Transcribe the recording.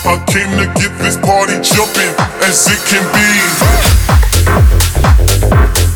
I came to get this party jumping as it can be.